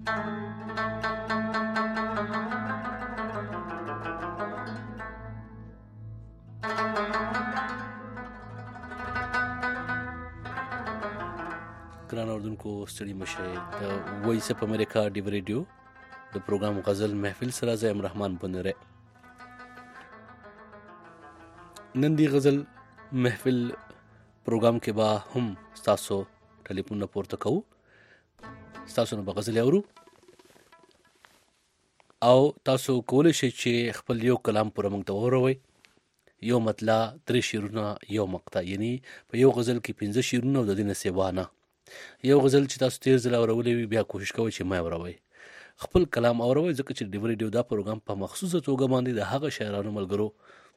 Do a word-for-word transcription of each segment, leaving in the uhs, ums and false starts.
ګران اوردونکو ستړي مشه د وایس اپ امریکا ډیو ریډیو د پروګرام غزل محفل سره زم رحمان بنره نن دی غزل محفل پروګرام کې با هم تاسو ټلیفون پورته کوو تاسو نو غزل اورو او تاسو کولای شئ چې خپل یو کلام پر موږ ته وروي یو مطلع درې شیرونه یو مقطع یعنی په یو غزل کې پنځه شیرونه د دینه سیوانه یو غزل چې تاسو تیر ځل اورولې بیا کوشش کوئ چې ما اوروي خپل کلام اوروي ځکه چې ډیو ریډیو دا پروګرام په مخصوصه توګه باندې د هغه شاعرانو ملګرو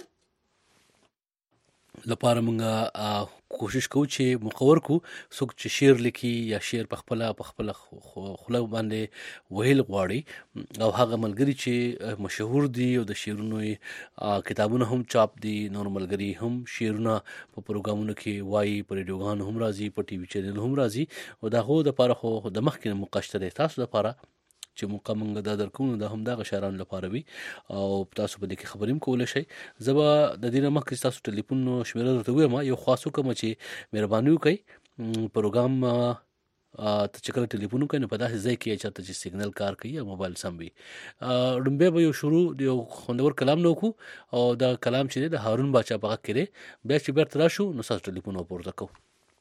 لپاره موږ کوشش کوو چې مقور کو څوک چې شعر لیکي یا شعر په خپل په خپل خله باندې ویل غواړي او هغه ملګری چې مشهور دي او د شعرونو کتابونه هم چاپ دي نور ملګری هم شعرونه په پروګرامونو کې وایي په ریډیوګان هم راځي په ټي وي چینل هم راځي او دا هو د لپاره خو د مخکې مقاشته ده تاسو لپاره چې مقامنګ دا درکونه د هم د شاعرانو لپاره وي او تاسو په دې کې خبریم کولای شئ زبا د دې مخکې تاسو ټلیفون شمیره درته وایم یو خاصو کوم چې مهرباني وکړئ پروګرام ته چې کله ټلیفون کوئ نو په داسې ځای کې چاته چې سیګنل کار کوي یا موبایل سم وي ډمبه به یو شروع یو خوندور کلام نو کو او دا کلام چې د هارون باچا په غږ کې بیا چې بیرته راشو نو تاسو ټلیفون پورته کوو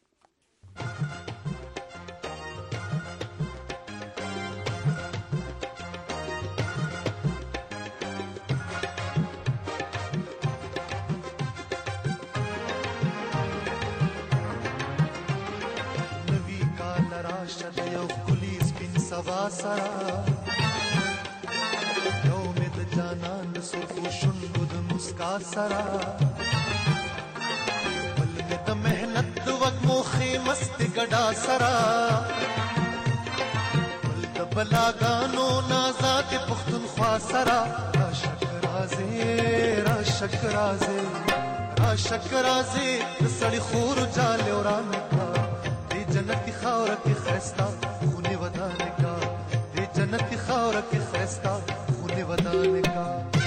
سرا یوم د جانان سرخو شنو د مسکا سرا بل می د مهنت وک موخي مست ګډا سرا بل د بلاګانو نازات پختونخوا سرا را شکرازه را شکرازه را شکرازه د سړی خور جاله وران کا دی جنتی خاور کی خستا خونی ودان کا جنتی خاور کی خستا خونی ودان کا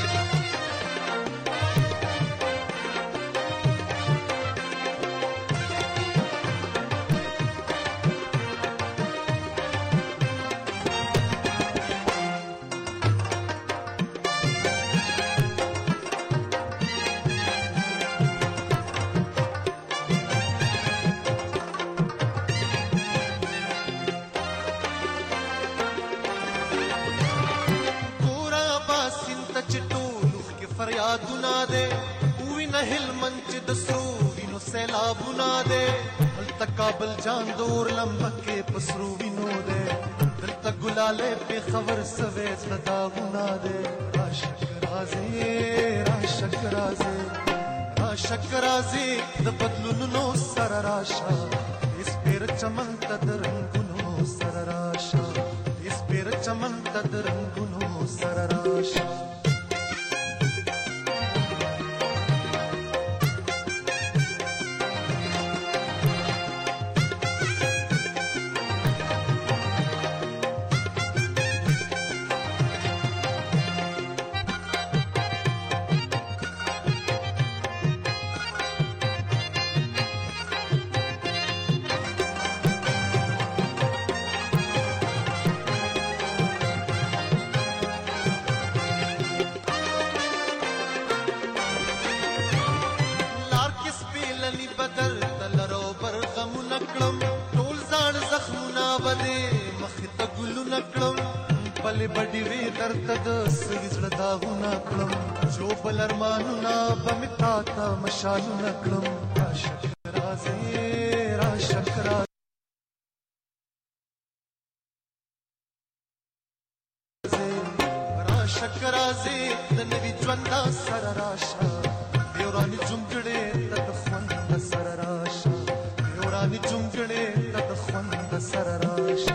فریادونه دے وی نه هلمن چې د سرو وینو سیلابونه دے هلته کابل جان دور لمبکه پسرو وینو دے دلته ګلاله په خبر سوي صداونه دے عاشق رازي عاشق رازي عاشق رازي د بدلونو سره راشه اس پیر چمن تدرنګونو سره راشه اس پیر چمن تدرنګونو سره راشه بڑی وی درد د سګزړه داغونه کړم جو بل ارمانونه بمتا تا مشالونه کړم عاشق رازي عاشق رازي عاشق رازي د نوي ژوند سره راشه دیورانی جونګړې د خوند سره راشه دیورانی جونګړې د خوند سره راشه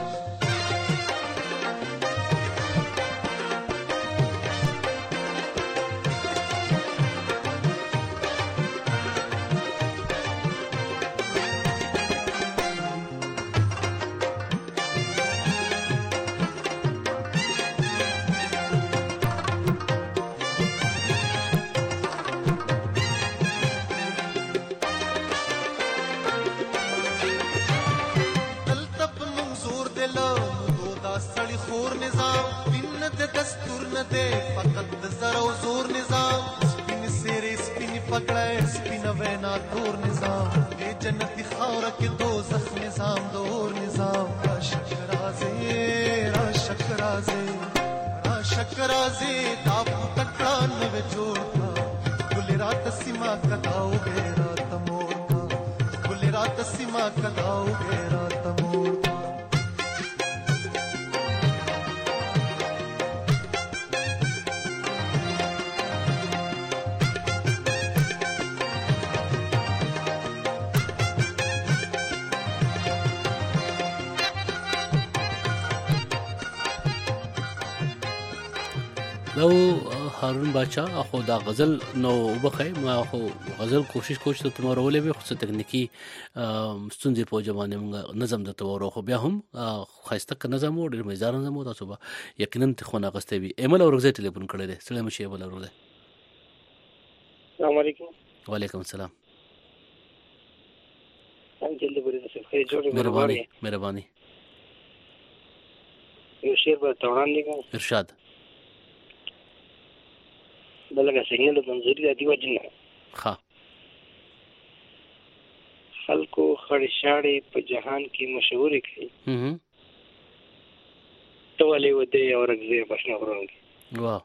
کوله نو دا سړی خور نظام سپین نه د دستور نه دی فقط د زر او زور نظام سپین سیرې سپین پګړی سپین وینا تور نظام دې جنتي خاوره کې دوزخ نظام د اور نظام راشک رازې راشک رازې راشک رازې دا پټکړه نوې جوړ کا ګل رات سیما کداو ګې رات مور کا ګل رات سیما کداو ګې رات مور کا نو هارون باچا خو دا غزل نو وبخای ما خو غزل کوشش کوم چې تمره ولې به خو تکنیکی ستونزې په جوانه موږ نظم د تورو خو بیا هم خاصه ک نظم او ډیر مزار نظم او تاسو به یقینا تخونه غسته وي ایمل او رغزه ټلیفون کړی دی سلام شي ایمل او رغزه السلام علیکم وعلیکم السلام انجل بری د خیر جوړه مهرباني مهرباني یو شعر به توران دی ارشاد بلګه څنګه د منظوري د دیو جن ها خلکو خړشاړې په جهان کې مشهور کړي هم ټولې ودې او رغزه بشنه ورونګي واه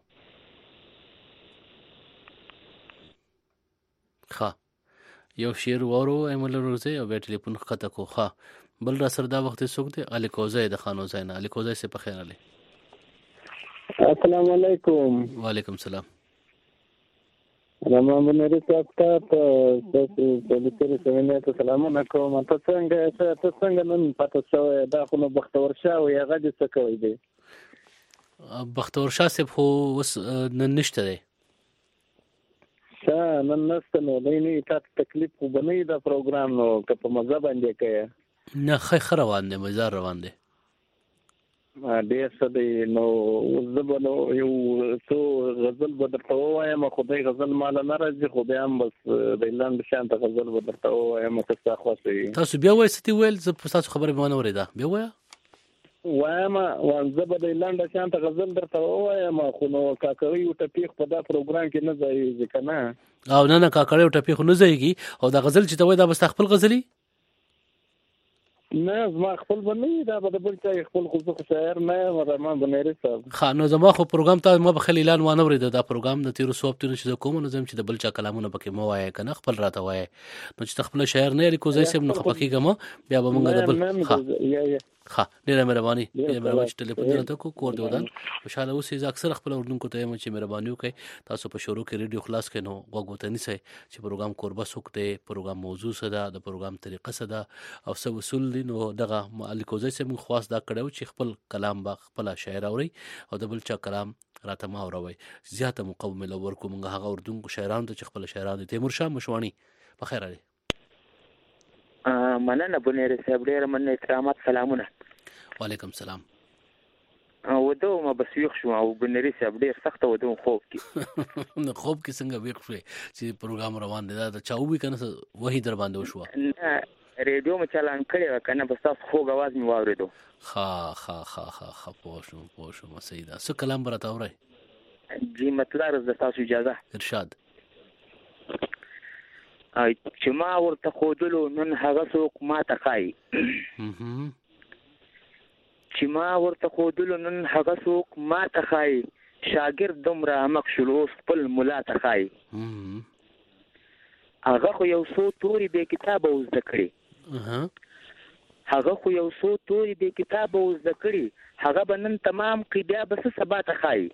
ها یو شعر وورو ایمل روزه او ټلیفون خطا کو ها بل را سره دا وخت سوک دی علي کوزه د خانو زینا علي کوزه سے په خیر علي السلام علیکم وعلیکم السلام رحمان بنری صاحب ته تاسو په لکه سمینه ته سلامونه کوم تاسو څنګه تاسو څنګه نن پاتې شوی دا خو نو بختور شاه او هغه د څه کوي دی بختور شاه صاحب خو نن نشته دی ښه نن نشته نو نه تاسو تکلیف خو بنئ دا پروګرام نو که په مزه باندې کوي نه خیر روان دی مزار روان دی ډېر څه دی نو زه به نو یو څو غزل به درته ووایم خدای غزل ماله نه راځي خو بیا هم بس د لاندې شانته غزل به درته ووایم که ستا خوښ وي تاسو بیا وایئ څه دې ویل زه ستاسو خبره مې ونه اورېده بیا وایه وایم زه به د لاندې شانته غزل درته ووایم خو نو کاکړۍ او ټپیخ په دا پروګرام کې نه ځایږي که نه او نه نه کاکړۍ او ټپیخ نه ځایږي او دا غزل چې ته وایې دا به ستا خپل غزلي نه زما خپل به نه دا به د بل چا خپل خو زه خو شاعر نه یم رحمان بنیري صاحب ښه نو زما خو پروګرام ته ما به خل اعلان وانه اورېده دا پروګرام د تېرو څو هفتونو چې زه کوم نو زم چې د بل چا کلامونه پکې مه وایې که نه خپل راته وایې نو چې ته خپله شاعر نه یې کوزی صاحب نو خفه کېږم بیا به مونږ د بل ښه ډېره مهرباني ډېره مهرباني چې ټلیفون درته کو کور دې ودان خوشحاله اوسئ زه اکثر خپل اردونکو ته یم چې مهرباني وکړئ تاسو په شروع کې ریډیو خلاص کړئ نو غوږ ورته نیسئ چې پروګرام کوربه څوک دی پروګرام موضوع څه ده د پروګرام طریقه څه ده او څه اصول دي نو دغه علي کوزی صاحب موږ خواست دا کړی و چې خپل کلام به خپله شاعر اورئ او د بل چا کلام راته مه اوروئ زیاته مقاومه ورکو موږ هغه اردونکو شاعرانو ته چې خپله شاعران دي تیمورشاه مشواڼي په خیر علي مننه بنیري صاحب ډېره مننه اکرامات سلامونه وعلیکم السلام ودو ما بس ویښ شو او بنیري صاحب ډېر سخته ودو خوب کې نو خوب کې څنګه ویښ شوې چې پروګرام روان دی دا د چا ووي که نه وحي در باندې وشوه نه ریډیو مې چالان کړی وه که نه بس تاسو خوږ اواز مې واورېدو ښه ښه ښه ښه ښه پوه شوم پوه شوم صحیح ده څه کلام به راته اورئ جی مطلب د تاسو اجازه ارشاد چې ما ورته ښودلو نن هغه څوک ما ته ښایي چې ما ورته ښودلو نن هغه څوک ما ته ښایي شاګرد دومره احمق شول اوس خپل ملا ته ښایي هغه خو یو څو تورې بې کتابه و زده کړي هغه خو یو څو تورې بې کتابه و زده کړي هغه به نن تمام کړي بیا به څه سبا ته ښایي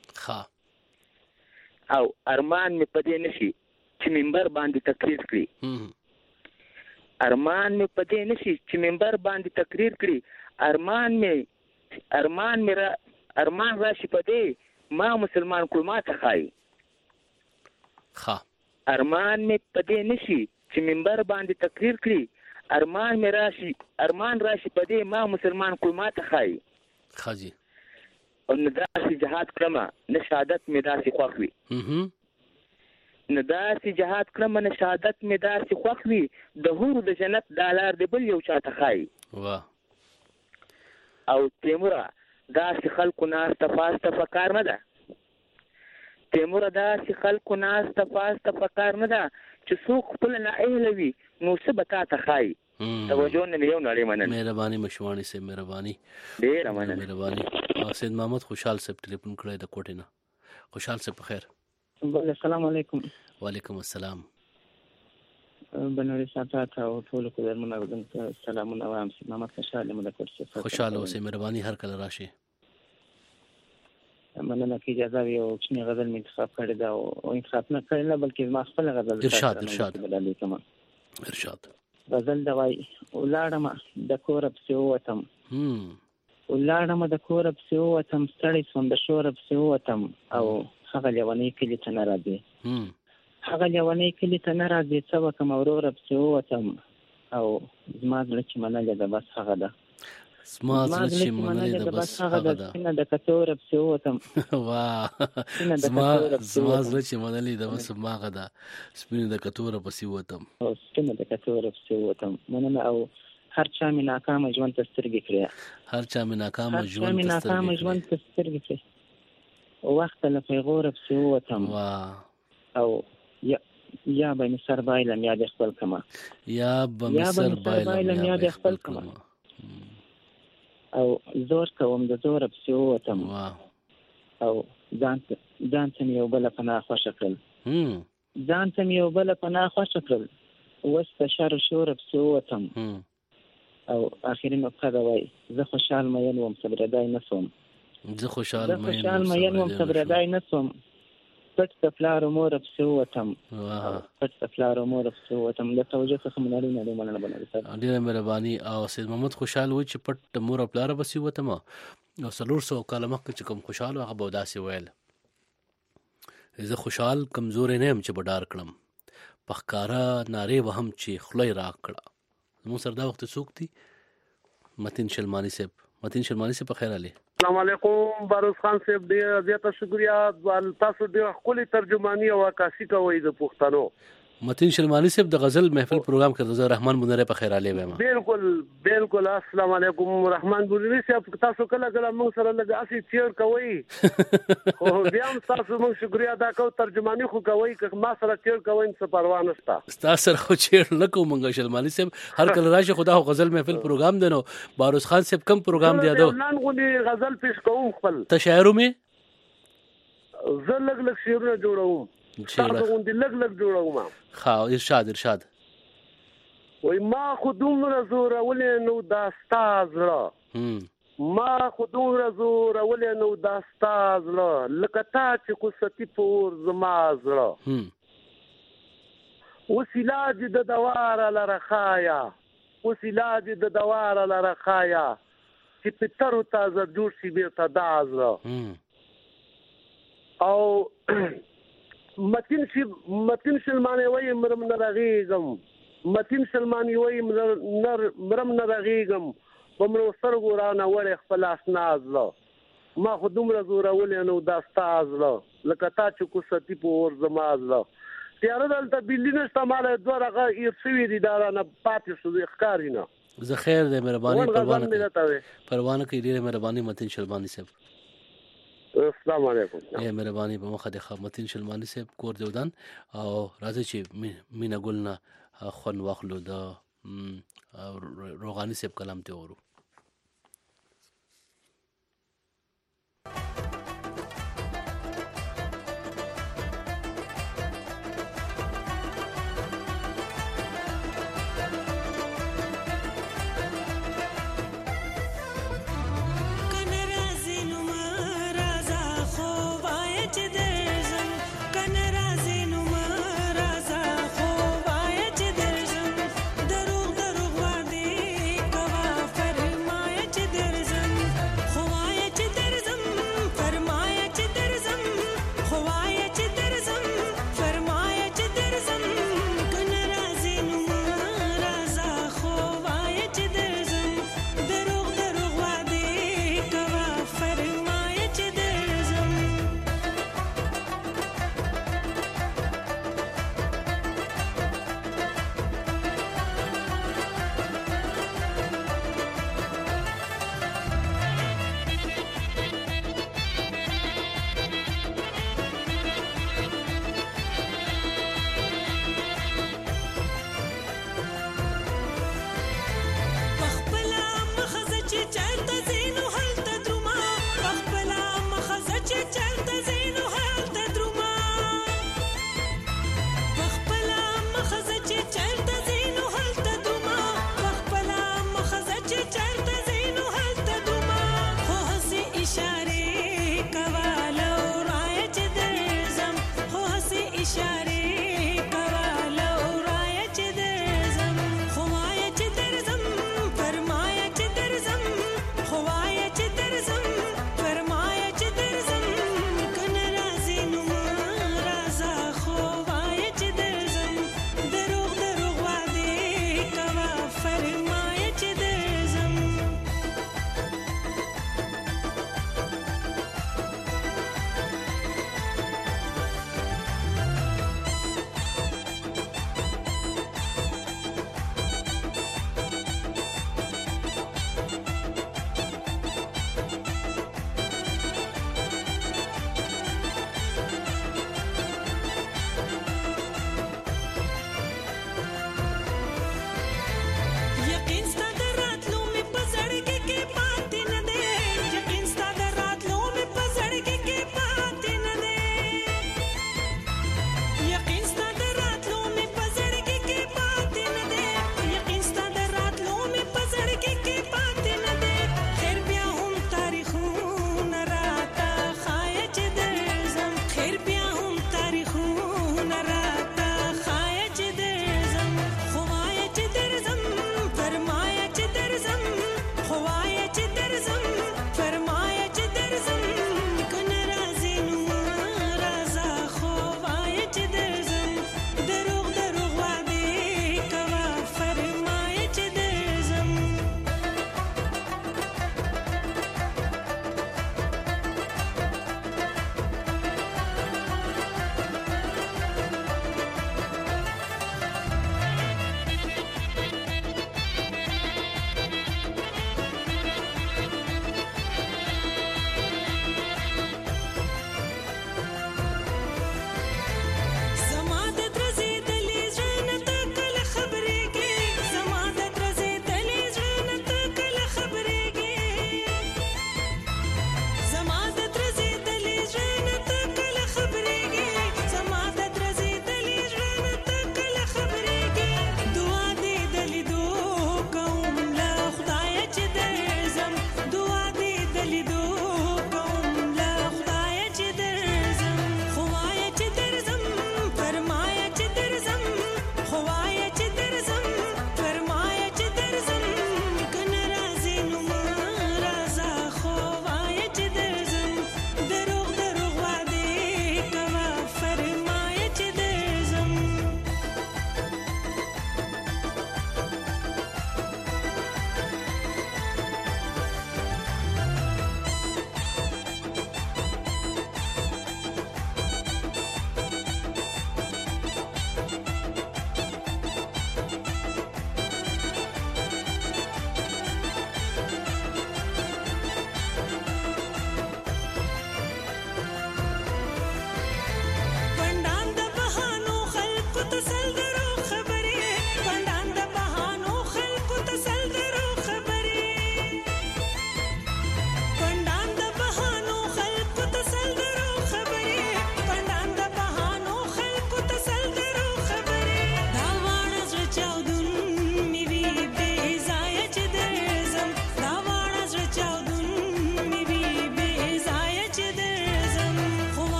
او ارمان مې په دې نشي چې منبر باندې تقریر کړي ارمان مې په دې نشي چې منبر باندې تقریر کړي ارمان مې ارمان مې را ارمان راشي په دې ما مسلمان کړو ما ته ښایي ارمان مې په دې نشي چې منبر باندې تقریر کړي ارمان مې راشي ارمان راشي په دې ما مسلمان کړو ما ته ښایي خاجي او نه داسې جهاد کړم نه شهادت مې داسې خوښ وي نه داسې جهاد کړم نه شهادت مې داسې خوښ وي د حورو د جنت دا لار د بل یو چاته ښایي او تیموره داسې خلکو ناسته پاسته په کار نه ده تیموره داسې خلکو ناسته پاسته په کار نه ده چې څوک خپل نااهله وي نو څه به تا ته ښایي توجه نه یو نړۍ مننه مهرباني مشوانی صاحب مهرباني ډېره مننه مهرباني سید محمد خوشحال صاحب ټلیفون کړی د کوټې نه خوشحال صاحب په خیر السلام علیکم وعلیکم السلام بنوري ساتات او ټول کو درمنه ودن سلامونه وایم سید محمد خوشاله مده کوټه خوشاله اوسې مهرباني هر کله راشي مننه کی اجازه وي او چې غزل می انتخاب کړی دا او انتخاب نه کړی نه بلکې ما خپل غزل ارشاد ارشاد ارشاد غزل دا وای ولاړم د کور په وتم هم ولاړم د کور په وتم ستړی سوم د شور په وتم او هغه لونی کلی ته ناراضي هم هغه لونی کلی ته ناراضي څه وکم اورور په وتم او زما زړه چې منل د بس هغه ده زما زړه چې منل د بس هغه ده نه د کتور په وتم واه زما زما زړه چې منل د بس هغه ده سپینه د کتور په وتم او سپینه د کتور په وتم مننه او هر چا می ناکام ژوند ته سترګې کړې هر چا می ناکام ژوند ته ناکام ژوند ته سترګې کړې وخت له پیغور په وتم واه او یا یا به سر بایلم یا د خپل کما یا به سر بایلم یا د خپل کما او زور کوم د زور په وتم واه او ځان ځان ته یو بل پناه خوښ کړل هم ځان ته یو بل پناه خوښ کړل وست شر شور په وتم او اخیری نقطه دا وای زه خوشحال مې وم صبردای نسوم زه خوشحال مې وم صبردای نسوم پټ تفلار مور په وتم واه پټ تفلار مور په وتم د توجه څخه مناري نه مننه بنل سره ډیره مهرباني او سید محمد خوشحال و چې پټ مور په لار په وتم او سلور سو کلمه چې کوم خوشحال هغه بوداسي ویل زه خوشحال کمزور نه يم چې بډار کړم پخکارا ناره وهم چې خلای را کړه مو سره دا وخت سوکتي متین شلمانی صاحب متین شلمانی صاحب خیر علي السلام علیکم باروز خان صاحب ډیر زیاته شکریا تاسو ډیر خولي ترجمانی او عکاسي کوي د پښتنو متین شلمانی صاحب د غزل محفل پروګرام کړو زه رحمان منره په خیر علي وایم بالکل بالکل السلام علیکم رحمان منره صاحب تاسو کله کله موږ سره لږ اسی چیر کوي خو بیا هم تاسو موږ شکریا ادا کوو ترجمانی خو کوي که ما سره چیر کوي څه پروا نشته تاسو سره خو چیر نکو موږ شلمانی صاحب هر کله راشي خدا غزل محفل پروګرام دینو باروز خان صاحب کم پروګرام دی ادو نن غونډي غزل پیش کوم خپل تشاعرو می زه لږ لږ شعرونه جوړوم تاسو غونډي لږ لږ جوړوم خا ارشاد ارشاد وای ما خودم رزور ولې نو داستاز را ما خودم رزور ولې نو داستاز را لکه تا چې کو ستی پور زماز را وسیلاج د دوار لرخایا وسیلاج د دوار لرخایا چې پتر تازه جوړ شي بیرته داز را او متین شي متین سلمانی وای مرم نرغیګم متین سلمانی وای نر مرم نرغیګم بمرو سرګو رانه وړ خپل اسناز له ما خودم رزور ولې نو داستاز له لکه تا چې کو ستی په ور زماز له تیار دلته بلینه استعمال دوه هغه ایرسوي دي دارانه پاتې شو ښکارینه زه خیر دې مهرباني پروانه پروانه کې ډیره مهرباني متین سلمانی صاحب السلام علیکم ای مهرباني په مخه د خدمتین شلمانی صاحب کور دیودان او راځي چې مینا ګلنا خون واخلو د روغانی صاحب کلام ته ورو دروغ دروغ وادي کوا فرما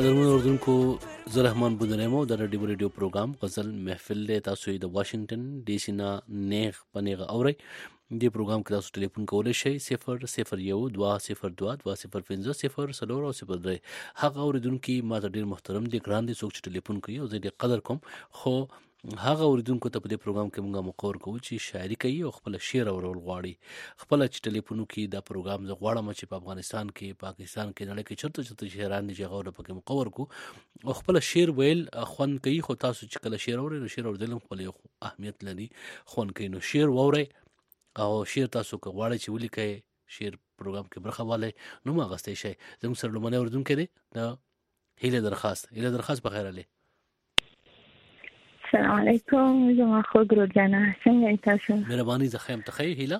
قدرمن اوردونکو زه رحمان بودنیمو د رادیو ریډیو پروګرام غزل محفل له تاسو د واشنگټن ډي سي نه نیغ پنیغه اوري دې پروګرام کې تاسو ټلیفون کولای شئ صفر صفر یو دوه صفر دوه دوه صفر پنځه صفر څلور او صفر درې. هغه اوریدونکو ماته ډیر محترم دي ګران دي څوک چې ټلیفون کوي او زه دې قدر کوم، خو هغه اوریدونکو ته په دې پروګرام کې موږ مقرر کوو چې شاعري کوي او خپل شعر اورول غواړي. خپل چې ټلیفون کوي دا پروګرام زه غواړم چې په افغانستان کې پاکستان کې نړۍ کې چرته چرته شاعران دي چې هغه پکې مقرر کو او خپل شعر ویل خوان کوي. خو تاسو چې کله شعر اورئ نو شعر اوریدل خپل اهمیت لري، خوان کوي نو شعر وورئ او شعر تاسو که غواړئ چې ولیکئ شعر پروګرام کې برخه والي نو ما غستې شي. زموږ سره لمنه اوریدونکو دی د هیله درخواست هیله درخواست په خیر علي. السلام علیکم زما خو ګرو جانا څنګه تاسو؟ مهرباني زه خیم تخی هیله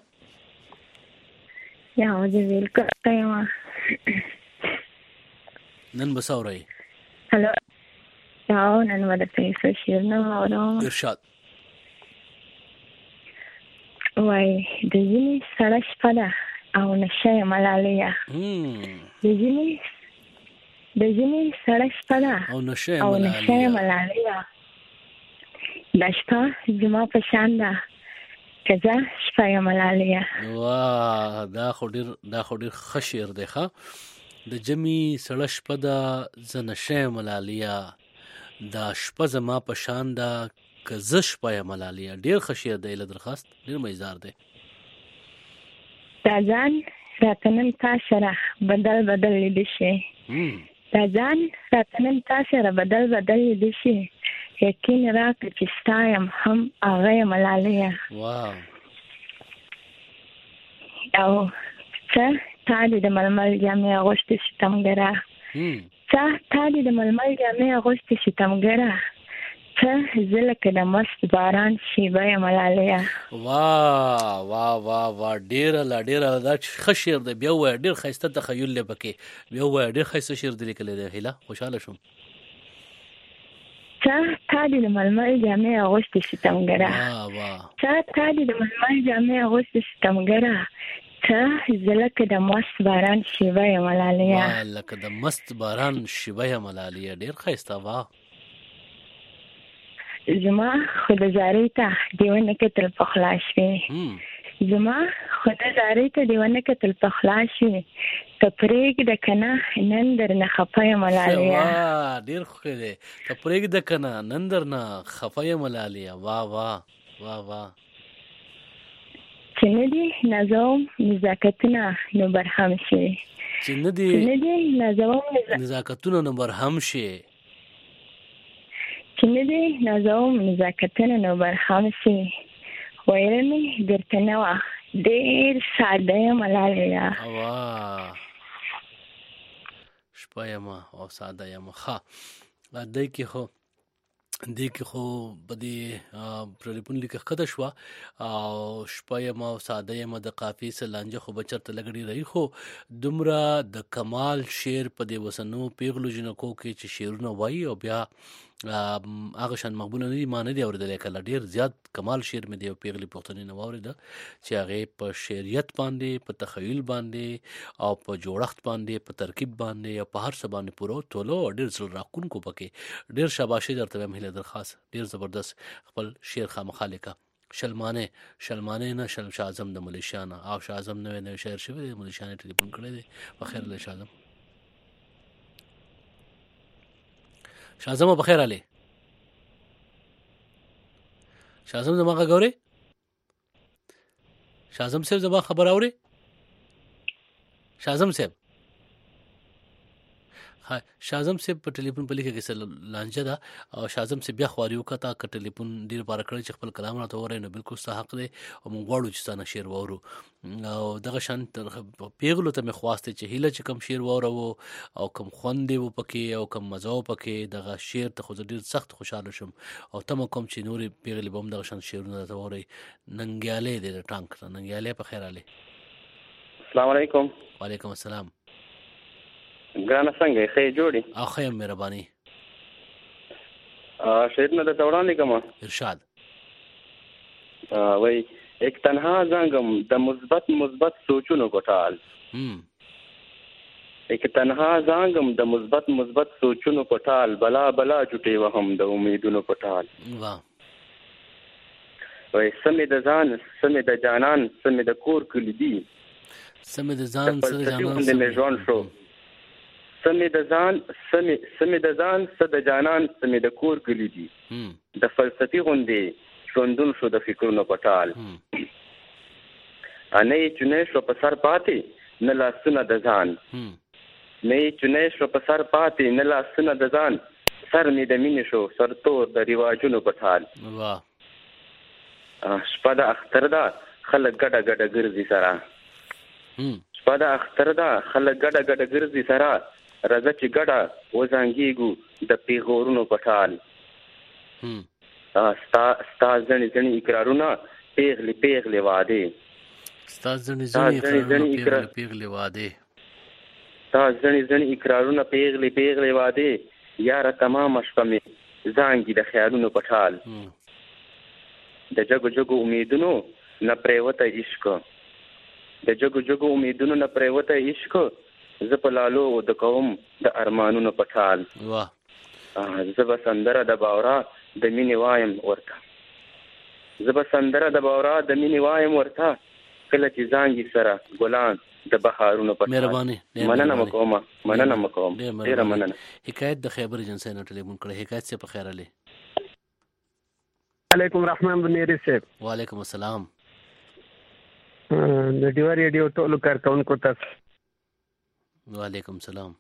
یا وځي ویل کوم نن بساوري هلو یا نن ودته څه شیر نو اورو ارشاد وای د ځینې سړی شپه ده او نشه ملالیا د ځینې د ځینې سړی شپه ده او نشه ملالیا دا شپه زما په شان ده که زه شپه یم ملالیا. واه دا خو ډېر دا خو ډېر ښه شعر دی. ښه د جمي سړه شپه ده زه نشه یم ملالیا، دا شپه زما په شان ده که زه شپه یم ملالیا. ډېر ښه شعر دی. له درخواست ډېر مزیدار دی. دا ځان راته نن تا سره بدل بدل لیدی شي، دا ځان راته نن تا سره بدل بدل لیدی شي، یقین راکړه چې ستا یم هم هغه یم ملالیا. واو او څه تا دې د ململ جامې اغوستې ستمګره، څه تا دې د ململ جامې اغوستې ستمګره، څه زه لکه د مست باران شیبه یم ملالیا. واه واه واه واه ډېره لا ډېره دا ښه شعر دی. بیا ووایه ډېر ښایسته تخیل دی پکې. بیا ووایه ډېر ښایسته شعر دی لیکلی دی. هیله خوشحاله شوم. څه تا دې د ململ جامې اغوستې ستمګره، څه تا دې د ململ جامې اغوستې ستمګره، څه زه لکه د مست باران شیبه یم ملالیا. لکه د مست باران شیبه یم ملالیا. ډېر ښایسته. واه زما خو د زارۍ ته دې ونه کتل په خلا شوې، زما خو د زارۍ ته دې ونه کتل په خلا شوې، ته پرېږده که نه نن درنه خفه یم ملالیا. ډېر ښه دی. ته پرېږده که نه نن درنه خفه یم ملالیا. واه واه واه واه چې نه دي نازوم نزاکتونه نو برهم شي، چې نه دي نازوم نزاکتونه نو برهم شي، چې نه دي نازوم نزاکتونه نو برهم شي، ویل مې درته نه وه ډېر ساده یم ملالیا. واه شپه یم او ساده یم. ښه دی کې خو دی کې خو په دې ټلیفون لیکه ښکته شوه او شپه یم او ساده یم د قافیې څه لانجه خو به چېرته لږ ډېره وي، خو دومره د کمال شعر په دې وسنو پیغلو جنکو کې چې شعرونه وایي او بیا هغه شان مقبوله نه دي. ما نه دي اورېدلی. کله ډېر زیات کمال شعر مې دی یو پیغلې پښتنې نه واورېده چې هغې په شعریت باندې، په تخیل باندې او په جوړښت باندې، په ترکیب باندې او په هر څه باندې پوره تولو او ډېر زړه راښکونکو پکې ډېر شاباشي درته وایم. هیله درخواست ډېر زبردست خپل شعر خامخا لیکه. شلمانه شلمانه نه شلم شاه اعظم د ملیشیا نه او شاه اعظم نوی نوی شاعر شوی دی. ملیشیا نه ټلیفون کړی دی. بخیر له شاه اعظم. شاه اعظم بخیر علي. شاه اعظم زما غږ اورې؟ شاه اعظم صاحب زما خبر اورې؟ شاه اعظم صاحب شاه اعظم صاحب په ټلیفون په لیکه کې څه لانجه ده او شاه اعظم صاحب بیا خواري وکړه که ټلیفون ډېر باره کړی چې خپل کلام راته ووایي نو بالکل ستا حق دی او موږ غواړو چې ستا نه شعر واورو. او دغه شان پیغلو ته مې خواست دی چې هیله چې کوم شعر واورو او کوم خوند دی و پکې او کوم مزه و پکې دغه شعر ته خو زه ډېر سخت خوشحاله شم او تمه کوم چې نورې پیغلې به هم دغه شان شعرونه راته ووایي. ننګیالی دی د ټانک نه. ننګیالی په خیر علي. السلام علیکم. وعلیکم السلام. ګرانه څنګه یې؟ ښه یې جوړ یې؟ او ښه یم مهرباني. شعرونه درته وړاندې کومه. ارشاد. وایي ایک تنها زنگم د مثبت مثبت سوچونو کو ټال، کې تنها زانګم د مثبت مثبت سوچونو په ټال بلا بلا جټې وهم د امیدونو په ټال واه وای سمې د ځان سمې د جانان سمې د کور کلی دي سمې د ځان سمې د جانان سمې ژوند شو سمې د ځان سمې سمې د ځان سمې د جانان سمې د کور کلی دي د فلسفي غوندې ژوندون شو د فکرونو په ټال نه یې چونې شو په سر پاتې نه لاسونه د ځان نه یې چونې شو په سر پاتې نه لاسونه د ځان سر مې د مینې شو سرتور د رواجونو په ټال شپه د اختر ده خلک ګډه ګډه ګرځي سره شپه د اختر ده خلک ګډه ګډه ګرځي سره راځه چې ګډه وزانګېږو د پیغورونو په ټال ستا ستا ځنې ځنې اقرارونه پیغلې پیغلې وعدې ستا ځنې ځنې اقرارونه پیغلې وعدې ستا ځنې ځنې اقرارونه پیغلې پیغلې وعدې یاره تمامه شپه مې زانګي د خیالونو په ټال د جګو جګو امیدونو نه پریوته عشق د جګو جګو امیدونو نه پریوته عشق زه په لالو د قوم د ارمانونو په ټال زه به سندره د باورا د مینې وایم ورته زه به سندره د باورا د مینې وایم ورته کله چې زانګي سره ګلان د بهارونو په مهرباني مننه مکوم مننه مکوم ډیره مننه حکایت د خیبر ایجنسی نه ټلیفون کړی حکایت څه په خیر علي علیکم رحمان بنيري صاحب وعلیکم السلام د ډیو ریډیو ټولو کارکونکو ته وعلیکم السلام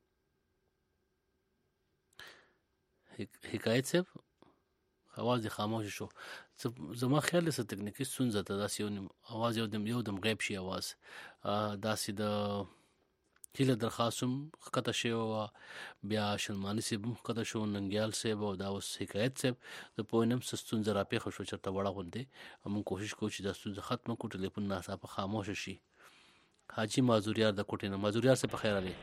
حکایت صاحب आवाज خاموش شو زما خیال څه تکنیکی ستونزه ده داسې یو आवाज یو دم یو دم غیب شي आवाज داسې د کله درخواستم خطه شو بیا شلمانی صاحب خطه شو ننګیال صاحب او دا اوس حکایت صاحب د پوینم ستونزه را پیښ شو چرته وړه غونډه موږ کوشش کوو چې دا ستونزه ختم کړو ټلیفون ناڅاپه خاموش شي حاجی معذوریار د کوټې نه معذوریار څه په خیر علي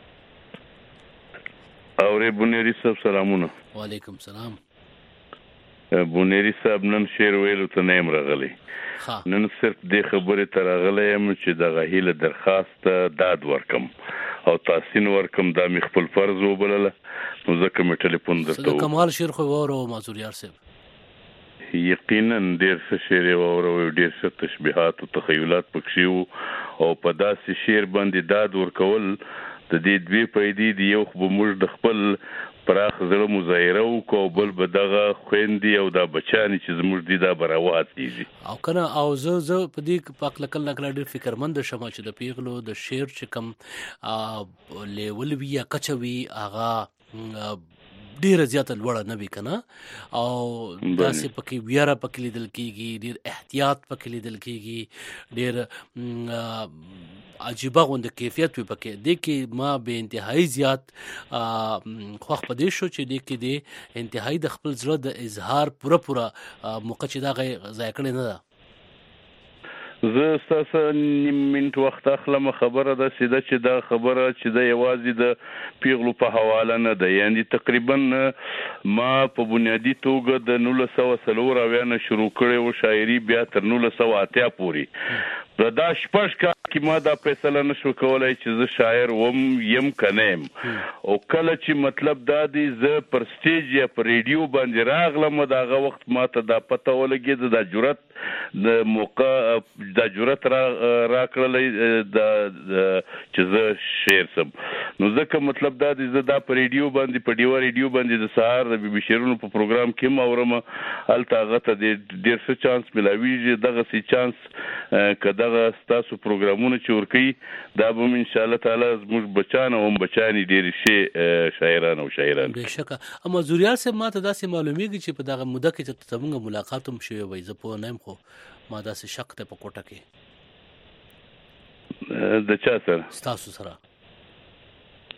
اورې بنيري صاحب سلامونه وعلیکم السلام بنيري صاحب نن شعر ویلو ته نه راغلی نن صرف د خبرې تر غلې يم چې د غهیله درخواست داد ورکم او تاسین ورکم د می خپل فرض وبلله نو ځکه می ټلیفون درته کمال شیر خو وره معذوریار صاحب یقینا ډیر څه شعر وره ډیر څه تشبيهات او تخیلات پکښیو او په داسې شعر باندې داد ورکول د دې دوی پیدې دی یو خو موږ د خپل پراخ زړه مظاهره وکړو بل به دغه خويندې او د بچانی چې زموږ دي دا براوات دي او کنه او زه زه په دې پاک لکل نکړه ډېر فکرمند شمه چې د پیغلو د شعر چې کم لیول وی یا کچوي اغا ډیره زیاته لوړه نه وي کنه او داسې پکې ویاره پکې لیدل کېږي ډیر احتیاط پکې لیدل کېږي ډیر عجیبه غونډه کیفیت وي پکې د کې ما به انتهایی زیات خوښ پدې شو چې د کې د انتهایی د خپل زړه د اظهار پوره پوره موقع چې دا غي ځای کړی نه ده زه ستاسو نیم منټ وخت اخلم خبره ده سیده چې دا خبره چې د یوازې د پیغلو په حواله نه ده یعنی تقریبا ما په بنیادی توګه د نولس سوه څلور اویا نه شروع کړی و شاعري بیا تر نولس سوه اتیا پورې دا شپږ کال کې ما دا فیصله نشو کولای چې زه شاعر وم یم کنیم او کله چې مطلب دا دی زه پر سټیج یا پر ریډیو باندې راغلم داغه وخت ما ته دا پته ولګید دا جرأت د موقع دا جرأت را راکړلې دا چې زه شعر سم نو ځکه مطلب دا دی زه دا پر ریډیو باندې په ډیو ریډیو باندې د سهار د بي بي شیرونو په پروګرام کې مورم الته غته د ډیر څه چانس ملاویږي دغه سي چانس کداغه تاسو پروګرامونه چې ورکی دا به ان شاء الله تعالی زموږ بچانه او بچانی ډیر شي شاعران او شاعران بهشکه اما زوریار صاحب ماته داسې معلومیږي چې په دغه موده کې چې تاسو ملاقات هم شوی وای زه په نیم خو ما داسې شک ته په کوټه کې د چا سره تاسو سره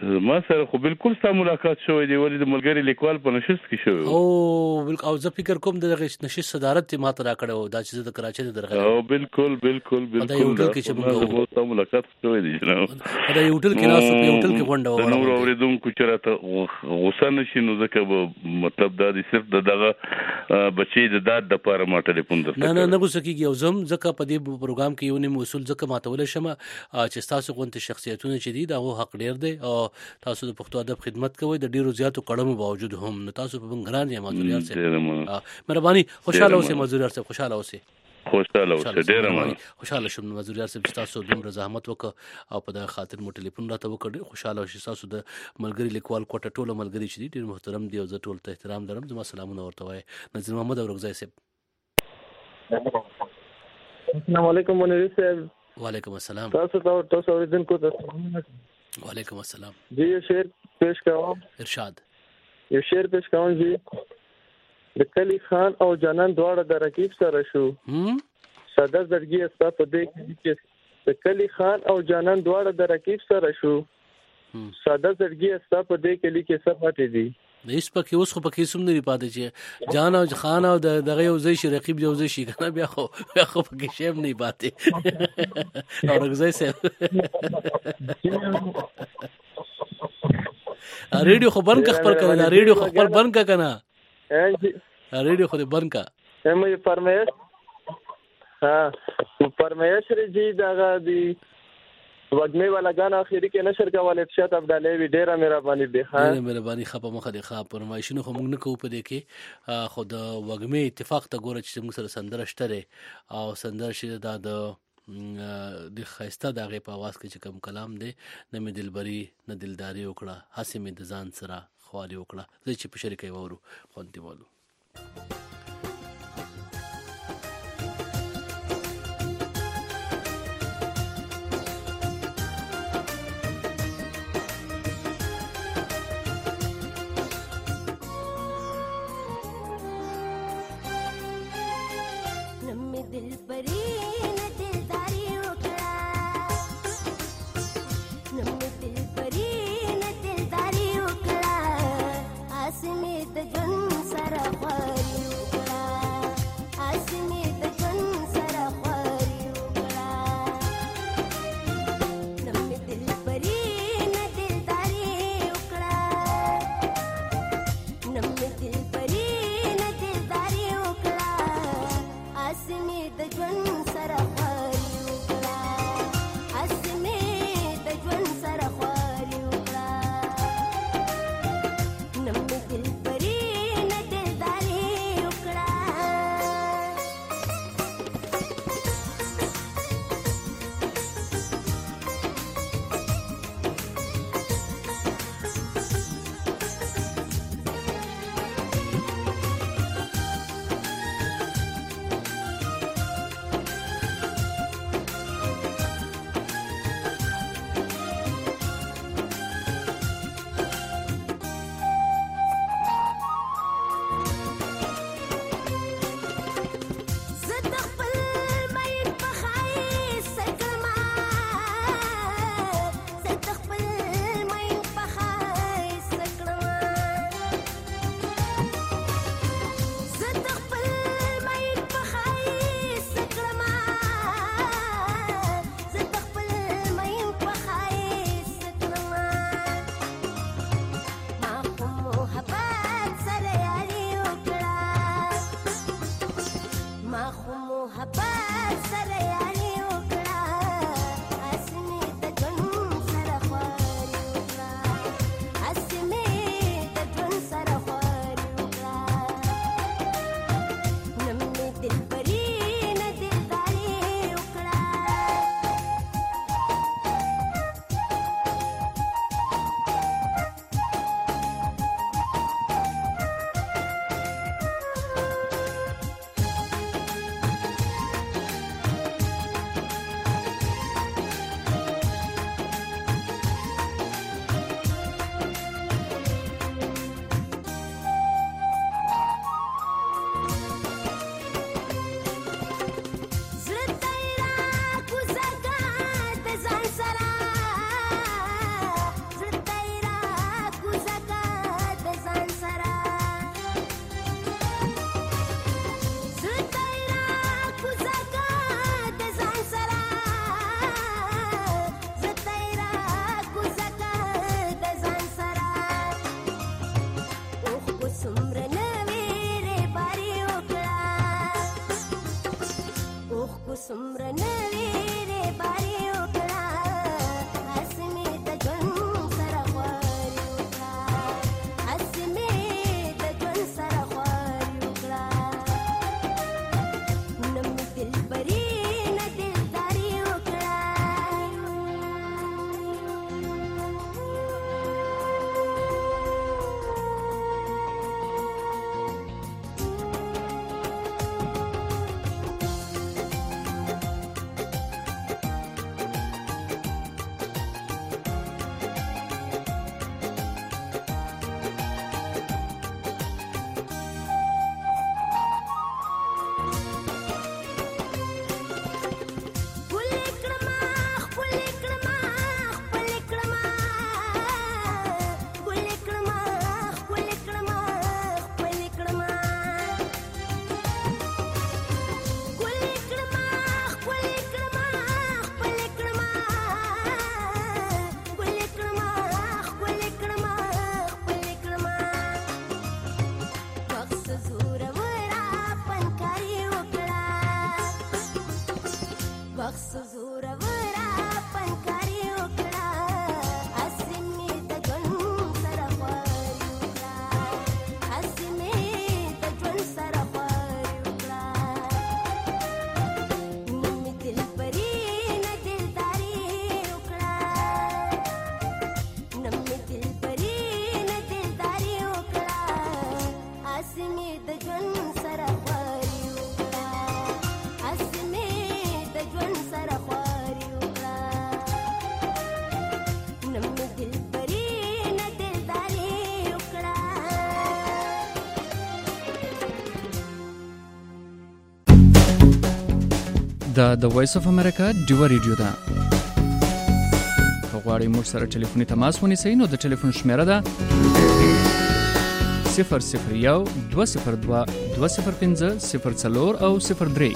ما سره خو بالکل ستا ملاقات شوی دی ولې د ملګری لیکوال په نشست کې شوی او بالکل او زه فکر کوم د نشست صدارت ته ماته را کړو دا چې د کراچۍ د درغه او بالکل بالکل بالکل دا یو ټل کې چې موږ ستا ملاقات شوی دی جناب دا یو ټل کې ناسو په یو ټل کې غونډه وره نور اوریدونکو چې راته غوسه نشي نو ځکه مطلب دا دی صرف دغه بچي د داد د پاره ما ټلیفون درته نه نه نه غوسه کیږي او زم ځکه په دې پروګرام کې یو نیم اصول ځکه ماتول شمه چې تاسو غونډه شخصیتونه چې دي دا حق ډیر دی او تاسو د پښتو ادب خدمت کوئ د ډیرو زیاتو کړمو باوجود هم نو تاسو په بنګران یا مازوریار سره مهرباني خوشاله اوسئ مازوریار سره خوشاله اوسئ خوشاله اوسئ ډیر مهرباني خوشاله شوم مازوریار سره تاسو دومره زحمت وکړه او په دغه خاطر مو ټلیفون راته وکړ خوشاله اوسئ تاسو د ملګری لیکوال کوټه ټوله ملګری چې دي ډیر محترم دي او زه ټول ته احترام لرم زما سلامونه ورته وای نظیر محمد اورغزای صاحب السلام علیکم منیر صاحب وعلیکم السلام تاسو ته تاسو اوریدونکو ته وعلیکم السلام جی یہ شعر پیش کوم ارشاد یہ شعر پیش کوم جی د کلی خان او جانان دواړه د رقیب سره شو ساده زړګي استا په دې کې د کلی خان او جانان دواړه د رقیب سره شو ساده زړګي استا په دې کې لیکي څه پاتې دي هیڅ پکې اوس خو پکې سم نه پاتې چې جان او خان او دغه یو ځای شي رقیب یو ځای شي کنه بیا خو بیا خو پکې شیم نه پاتې او رغزای سه ریډیو خو بند خپل کړه ریډیو خو خپل بند کا کنه ریډیو خو دې بند کا هم یې فرمایش ها فرمایش ری دغه دی وګمه والا غانا اخیری کې نشر کولای شت عبدالله وی ډیره مهرباني دی ها ډیره مهرباني خپه مخه دی خا پرمایشنو خو موږ نه کوو په دې کې خود وګمه اتفاق ته ګوره چې موږ سره سندره شته او سندره شي دا د د خيسته دغه په आवाज کې چې کوم کلام دی نه مې دلبري نه دلداري وکړه حسې مې د ځان سره خواري وکړه زه چې په شریکي وورو خوندې والو دا د وایس اف امریکا ډیو ریډیو ده. غواړئ موږ سره ټلیفوني تماس ونیسئ نو د ټلیفون شمیره ده صفر صفر یو دوه صفر دوه دوه صفر پنځه صفر څلور او صفر درې.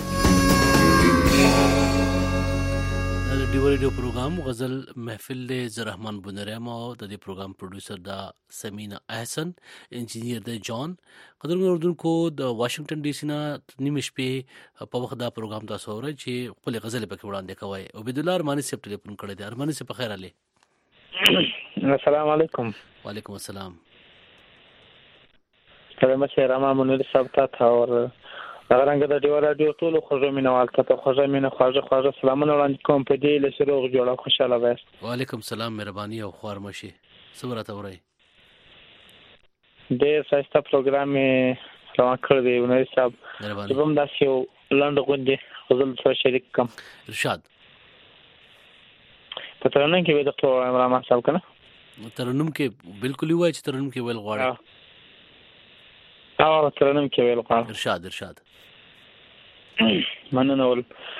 ډیو ریډیو پروګرام غزل محفل د زرحمان بنریم او د دې پروګرام پروډوسر دا سمینا احسن، انجینیر د جان. قدرمن اردوونکو د واشنگټن ډي سي نه نیمه شپې په وخت دا پروګرام تاسو اورئ چې خپل غزل پکې وړاندې کوي. عبید الله ارمانی صاحب ټلیفون کړی دی. ارمانی صاحب په خیر علي. السلام علیکم. وعلیکم السلام. سلام شه راما منیر صاحب ته اور رنګ د ډیو رادیو ټول خوږه مینوال ته خوږه مینه خواږه خواږه سلامونه وړاندې کوم په دې له شروع جوړه خوشاله وایست. وعلیکم السلام، مهرباني او خوار مشي صبرته اورئ. ډېر ښایسته پروګرام روان کړی دی منیر صاحب. مهرباني. زه هم داسې یو لنډ غونډې غزل سره شریک کوم. ارشاد. په ترنم کې وې ډاکټر عمران صاحب کنه ترنم کې بالکل وایي چې ترنم کې ویل غواړي. او ترنم کې ویل غواړي. ارشاد ارشاد. مننه ول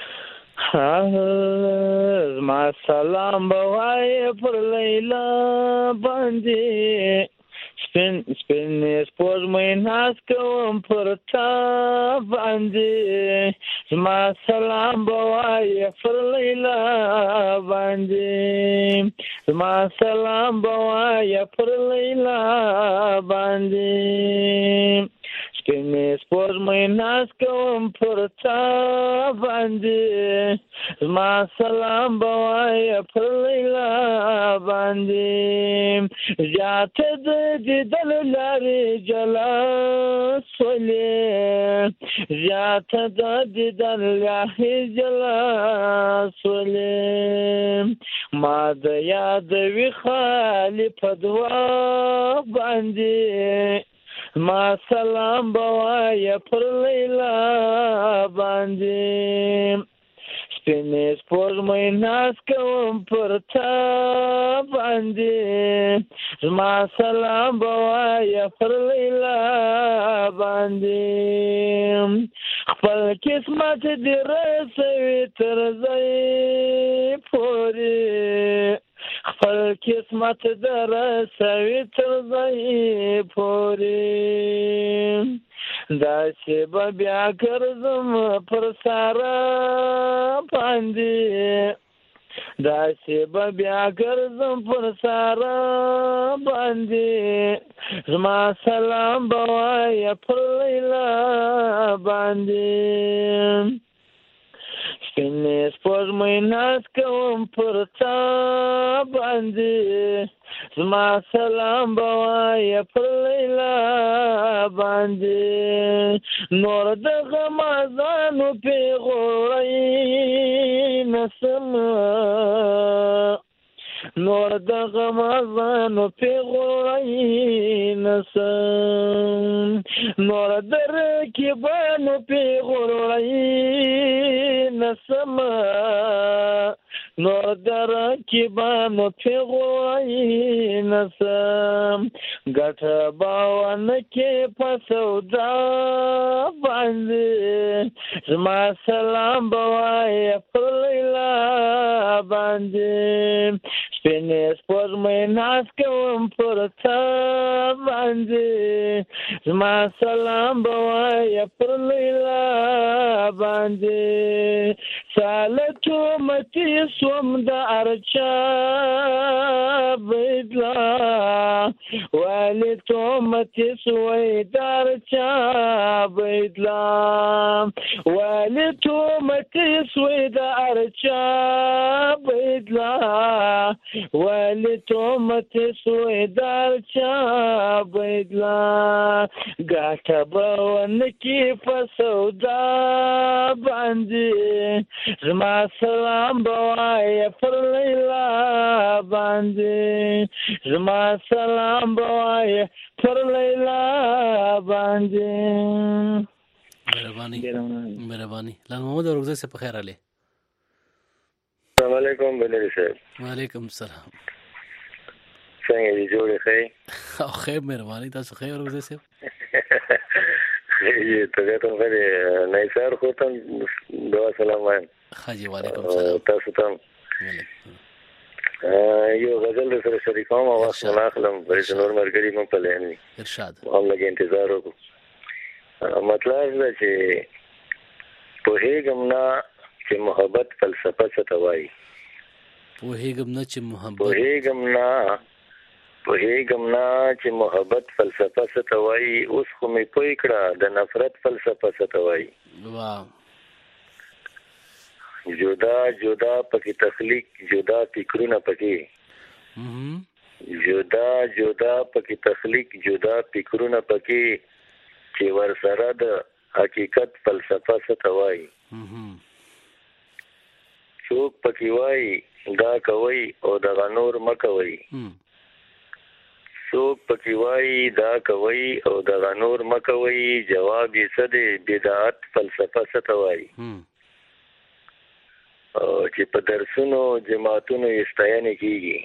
زما سلام بوای پر لیلا باندې سپین سپین سپوږ مې ناز کوم پر تا باندې زما سلام بوای پر لیلا باندې زما سلام بوای پر لیلا باندې سپین سپوږ مې ناز کوم پر تا باندې زما سلام بوای پر لیلا باندې زیات د دل لارې جلا سولې زیات د دل لارې جلا سولې ما د یاد وی خالی په دوا باندې ما سلام بوای پر لیلا باندې سپین سپوږ مې ناز کوم پر تا باندې زما سلام بوای پر لیلا باندې خپل قسمت دې رسوي تر ځای پورې خپل قسمت دې رسوي تر ځای پورې داسې به بیا ګرځم پر سارا باندې داسې به بیا ګرځم پر سارا باندې زما سلام بوای پر لیلا باندې سپین سپوږ مې ناز کوم پر تا باندې زما سلام بوای پر لیلا باندې نور د غمازانو پیغوړی نسم نور د غمازانو پیغوړی نسم نور د رکیبانو پیغوړی نسم نور در رکیبانو پیغوړی نسم ګټ باون کې پسودا باندې زما سلام بوای پر لیلا باندې سپین سپوږ مې ناز کوم پر تا باندې زما سلام بوای پر لیلا باندې سالتو متی سوم د ارچا بدلا ولی تو متی سوی د ارچا بدلا ولی تو متی سوی د ارچا بدلا ولی تو متی سوی د ارچا بدلا ګاټه بون کی فسودا باندې زما سلام بوای پر لیلا باندې زما سلام بوای پر لیلا باندې. مهرباني مهرباني لال محمد اورغزه سے په خیر علي. السلام علیکم بنری صاحب. وعلیکم السلام. څنګه دې جوړې ښه؟ او خیر مهرباني تاسو خیر اورغزه سے. یې ته ته غره نه سر خو ته دوا سلام وایم. حاجی وعلیکم السلام. تاسو ته یو غزل سره شریکوم او وخت نه اخلم پرې نور مرګري مې په لین ارشاد هم لګ انتظار وکړو. مطلب دا چې په هیګم نه چې محبت فلسفه څه ته وایي. په هیګم نه چې محبت په هیګم نه په هیګم نه چې محبت فلسفه څه ته وایي. اوس خو مې پوه کړه د نفرت فلسفه څه ته وایي. واو. جدا جدا پکې تخلیق جدا فکرونه پکې جدا جدا پکې تخلیق جدا فکرونه پکې چې ور سره د حقیقت فلسفه څه ته وایي. څوک پکې وایي دا کوي او دغه نور مکوي. څوک پکې وایي دا کوي او دغه نور مکوي. جواب یې څه دی بدعت فلسفه څه ته وایي. چې په درسونو جماعتونو استاینه کیږي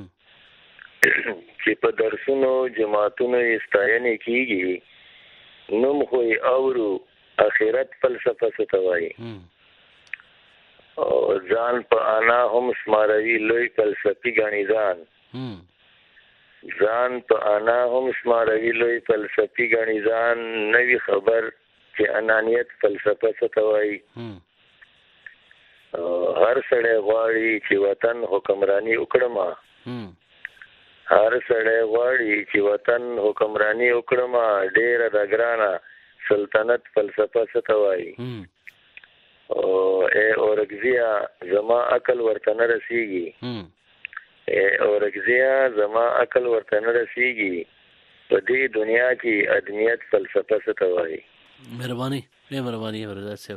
چې په درسونو جماعتونو استاینه کیږي نوم خو اورو اخرت فلسفه څه ته وایي. او ځان په انا هم سماروي لوی فلسفي غني ځان ځان په انا هم سماروي لوی فلسفي غني ځان نوې خبر چې انانیت فلسفه څه ته وایي. هر سړی غواړي چې وطن حکمرانی وکړما. هر سړی غواړي چې وطن حکمرانی وکړما. ډېره د ګرانه سلطنت فلسفه څه ته وایي. او اے اورګزیا زما عقل ورته نه رسیږي. اے اورګزیا زما عقل ورته نه رسیږي. په دې دنیا کې ادمیت فلسفه څه ته وایي. مهرباني مهرباني ورته صاحب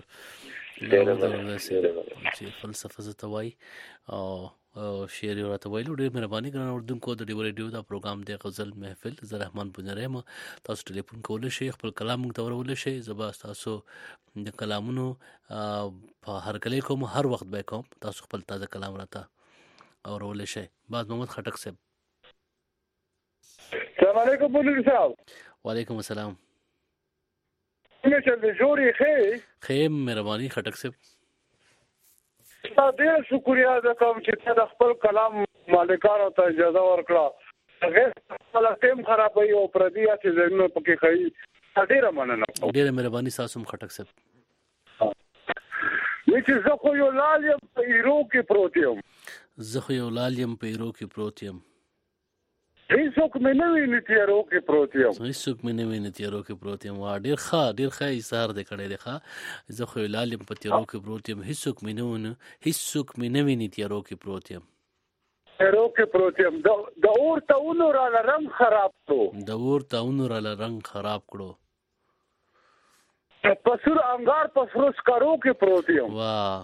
فلسفه څه ته وایي او شعر ورته ویلو. ډېر مهرباني ګران اردوونکو. د ډیو ریډیو دا پروګرام دی غزل محفل. زه رحمان بنریم. تاسو ټلیفون کولی شئ خپل کلام موږ ته ورولئ شئ. زه به تاسو د کلامونو په هرکلی کوم هر وخت به کوم. تاسو خپل تازه کلام راته اورولئ شئ. باز محمد خټک صاحب السلام علیکم. بولي صاحب وعلیکم السلام. څنګه چې جوړې خې خې مهرباني خټک صاحب ډېر شکریا ده کوم چې ته د خپل کلام مالکانو ته اجازه ورکړه. هغه خپل ټیم خرابوي او پردي چې زموږ پکې کوي. ډېره مننه. ډېره مهرباني تاسو خټک صاحب. چې زه خو یو لال یم په ایرو کې پروت یم. زه خو یو لال یم په ایرو کې پروت یم. هیڅوک مې نه ویني تیارو کې پروت یم. هیڅوک مې نه ویني تیارو کې پروت یم. وا ډېر ښه ډېر ښه ایثار دې کړی دی. ښه زه خو یو لال یم په تیارو کې پروت یم. هیڅوک مې نه ویني هیڅوک مې نه ویني تیارو کې پروت یم. تیارو کې پروت یم. د اور تاونو را رنګ خراب کړو. د اور تاونو را رنګ خراب کړو. پسور انګار پسرو سکارو کې پروت یم. واه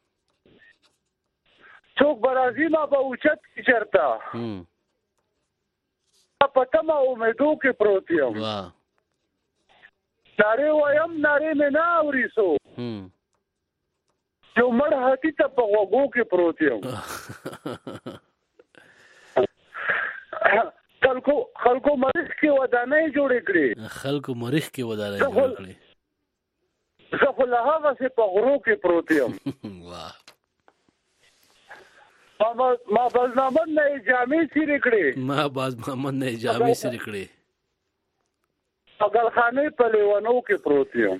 څوک برازي ما په اوچت کې چرتا پتما امیدو کې پروت یم. واه ناره وایم ناره مې نه اوري سو یو مړ هاتي ته په غوږو کې پروت یم. خلکو خلکو مریخ کې ودانۍ جوړې کړې. خلکو مریخ کې ودانۍ جوړې کړې. زه خو له هغه څه په غرو کې پروت یم. واه ما ما باز محمد نه جامې سری کړې. ما باز محمد نه جامې سری کړې. اګل خانه په لیوانو کې پروت یم.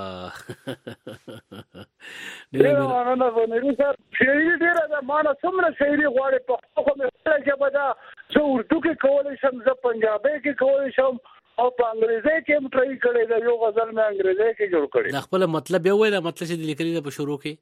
ډېر مننه ونیرو صاحب. شاعري ډېره ده. ما نه څومره شاعري غواړي. پښتو خو مې خپله ژبه ده. زه اردو کې کولی شم. زه پنجابي کې کولی شم او په انګریزي کې هم ټرای کړی ده. یو غزل مې انګریزي کې جوړ کړی. دا خپل مطلب یو وای. دا مطلب چې لیکلي ده په شروع کې.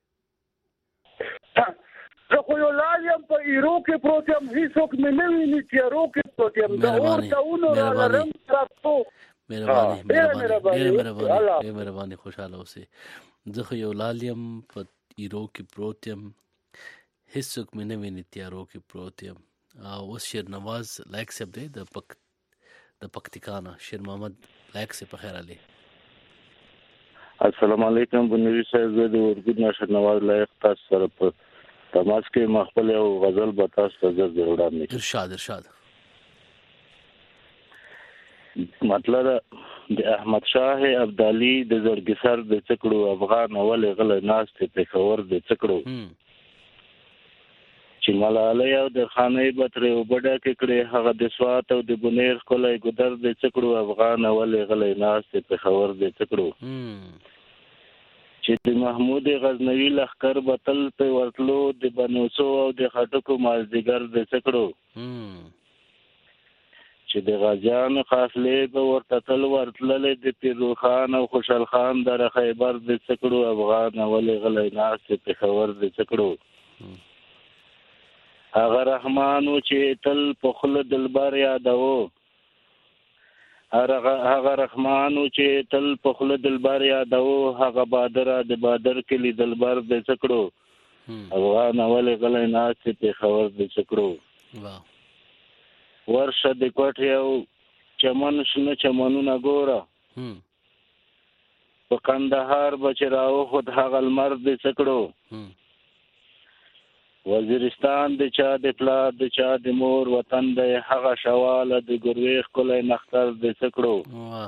زه خو یو لال یم په ایرو کې پروت یم. هیڅوک مې نه ویني تیارو کې پروت یم. د اور تاونو را رنګ خراب کړو. مهرباني مهرباني ډېره مهرباني خوشاله اوسئ. زه خو یو لال یم په ایرو کې پروت یم. هیڅوک مې نه ویني تیارو کې پروت یم. اوس شیر نواز لایق صاحب دی د پک د پکتیکانا. شیر محمد لایق صاحب په خیر علي. السلام علیکم. بنوي صاحب زه د ورګود نشر نواز لایق تاسو سره په تماس کې مخبل او غزل به تاسو ته زر وړاندې. ارشاد ارشاد. مطلب د احمد شاه ابدالي د زړګي سر د څکړو افغان اول غل ناس ته پېښور د څکړو چې ملالۍ او د خانې بتره وبډه کې کړې هغه د سوات او د بنیر کولای ګدر د څکړو افغان اول غل ناس ته پېښور د څکړو چې د محمود غزنوي لخر بتل په ورتلو د بنوسو او د خټکو مازدیګر د څکړو چې د غازیانو قافلې په ورته تل ورتللې د پیرو خان او خوشحال خان در خیبر د څکړو افغان اول غلی ناست پېښور د څکړو هغه رحمانو چې تل په خوله دلبر یادوو هغه رحمانو چې تل په خوله دلبر یادوو هغه بادر د بادر کلی دلبر د څکړو افغان اول غلی ناست پېښور د څکړو ورشه د کوټې او چمن شنه چمنونه ګوره په کندهار به چې راوخوت هغه لمر د څکړو وزیرستان د چا د پلار د چا د مور وطن دی هغه شواله د ګروي ښکلی نختر د څکړو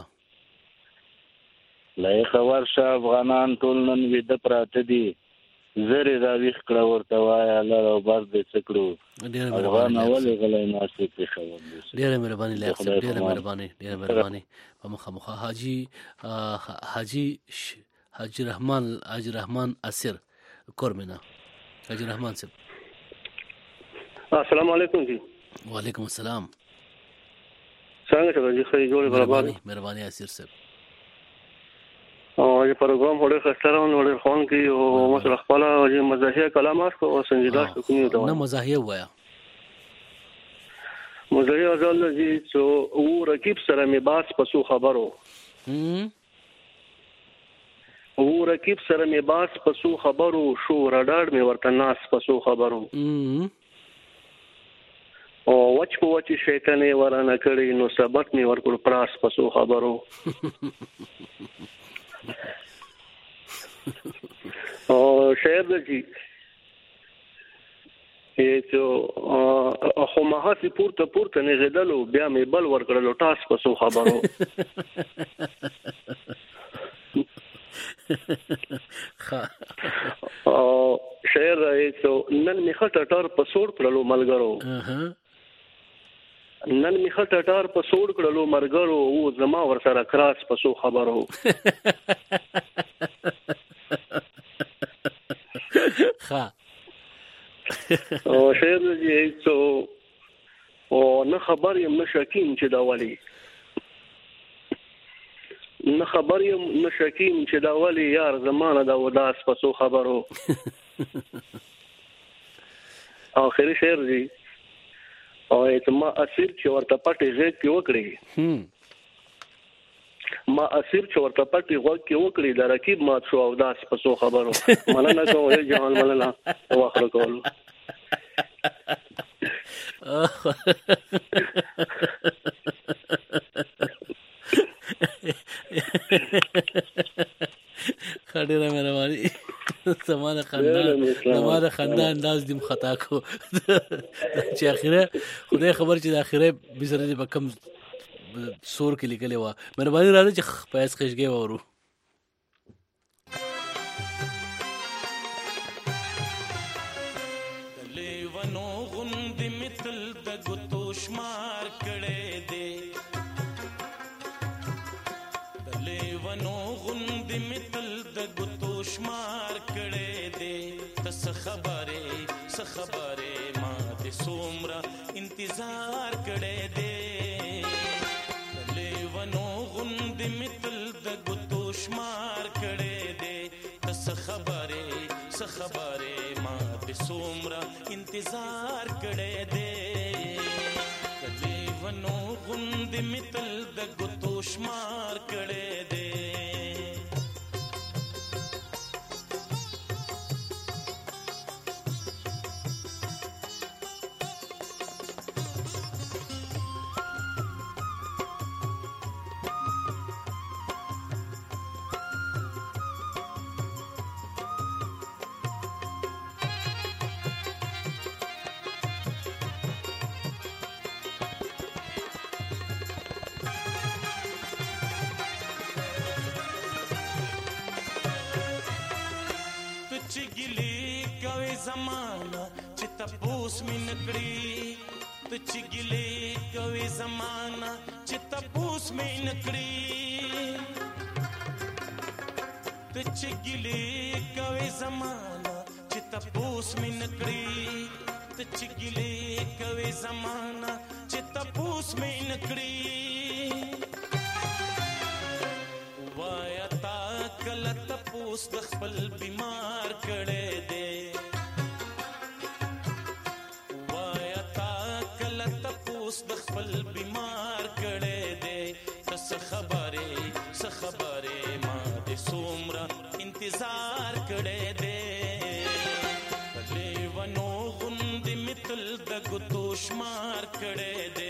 لایقه ورشه افغانان ټول نن ویده پراته دي زری راویښ کړه ورته وایه لر او بر د څکړو افغان اول غلی ناست پېښور ډېره مهرباني لایق صاحب ډېره مهرباني ډېره مهرباني په مخامخ حاجي حاجي حاجي رحمان حاجي رحمان اسیر کورمنا حاجي رحمان صاحب السلام علیکم جی وعلیکم السلام څنګه شو جی خې جوړ برابر مهرباني اسیر صاحب او یہ پروگرام وړ خسترون وړ خون کی او مسله خپل او مزاحیه کلامات کو سنجیده کوي دا نه مزاحیه وایا مزاحیه ځل جی سو او رکیب سره می باس پسو خبرو او رکیب سره می باس پسو خبرو شو رډاړ می ورته ناس پسو خبرو او وچ په وچ شیطانې ورانه کړی نو سبق می ورکړ پراس پسو خبرو او شاید جی چې خو ما هسي پورته پورته نه غدلو بیا مې بل ورکړلو ټاس پسو خبرو او شاید چې نن می خټه ټار په سوړ کړلو ملګرو نن می خټه ټار په سوړ کړلو مرګرو او زما ور سره کراس پسو خبرو ها او شاید چې څو او نه خبر یم نه شکیم چې دا ولی نه خبر یم نه شکیم چې دا ولی یار زمانه دا وداس پسو خبرو اخري شعر دی او ما اسیر چې ورته پټې غږ کې وکړي ما اسیر چې ورته پټې غږ کې وکړي د رقیب مات شو او داس پسو خبرو مننه کوم یو جهان مننه واخره کول خډيره مهرباني زمانه خندان زمانه خندان انداز دیم خطا کو چې اخره خدای خبر چې د اخره بزره به کم سور کې لیکلې و مهرباني راځي چې پیس خشګي وورو لیوانو غوند مثل د ګوتو شمار کړي دي لیوانو غوند مثل د ګوتو شمار کړي دي تس خبره س خبره ما د سومرا انتظار کړي دي لیوانو غوند مثل د ګوتو شمار کړي دي تس خبره س خبره ما د سومرا انتظار کړي دي لیوانو غوند مثل د ګوتو شمار کړي دي چګلې کوي زمانہ چې تپوس مې نکړي ته چګلې کوي زمانہ چې تپوس مې نکړي ته چګلې کوي زمانہ چې تپوس مې نکړي ته چګلې کوي زمانہ چې تپوس مې نکړي وایا تا کله تپوس د خپل بیمار کړي دے وایا تا کله تپوس د خپل بیمار کړي دے تس خبره س خبره ما دې سومره انتظار کړي دے لیوانو غوندې متل د ګوتو شمار کړي دے